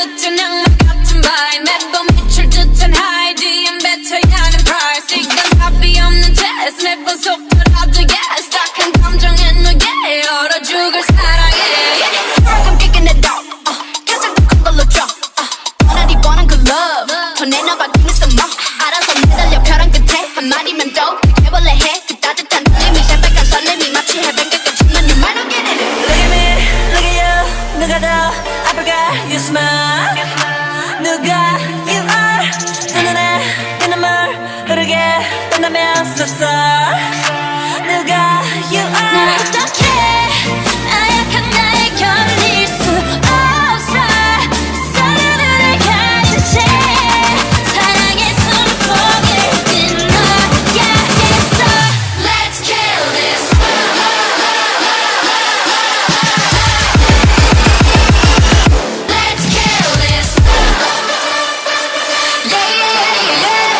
듯한 악마 같은 vibe 매번 미칠 듯한 high DM 뱉어야 하는 price 이건 답이 없는 test 매번 속더라도 yes 딱한 감정에 너게 얼어 죽을 사랑해 I'm kicking it up 가장 더 큰 걸로 drop 원하리 원한 그 love 더 내놔봐 give me some more 알아서 매달려 벼랑 끝에 한마디면 또 해볼래 해 그 따뜻한 떨림이 새빨간 설렘이 마치 해변가까지만 you might not get it Look at me, look at you 누가 더 아플까 you smile 누가 you are 내 눈에 내 눈물 흐르게 떠나면 so sorry 누가 you are 날 어떻게 나약한 나에 견딜 수 없어 사랑을 가진 채 사랑의 숨을 포기를 끊어야 했어 Let's kill this Let's kill this Yeah, yeah, yeah,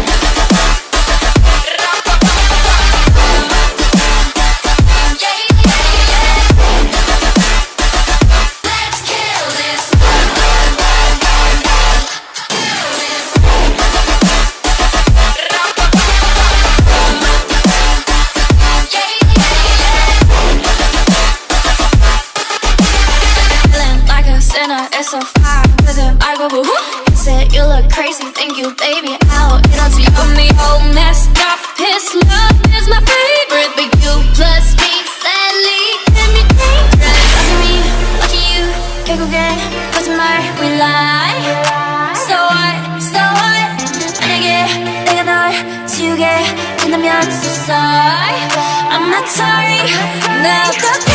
Let's kill this Feeling like a sinner, it's so far with him. I go, woo. Said you look crazy, thank you, baby. I'll it on to you. Got me all messed up. His love is my favorite, but you plus me, sadly, can be dangerous. Lucky you, 결국엔 거짓말 we lie. So what, so what? 만약에 내가 널 지우게 된다면 so sorry. I'm not sorry. 나 어떻게